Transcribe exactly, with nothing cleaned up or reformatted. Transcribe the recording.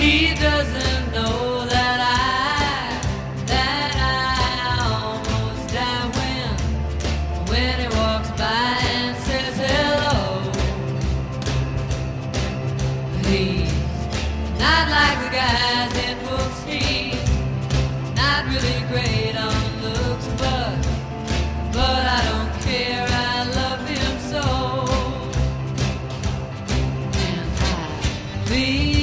He doesn't know that I, that I almost die when, when he walks by and says hello. He's not like the guys in books. He's not really great on looks, but, but I don't care. I love him so, and I feel.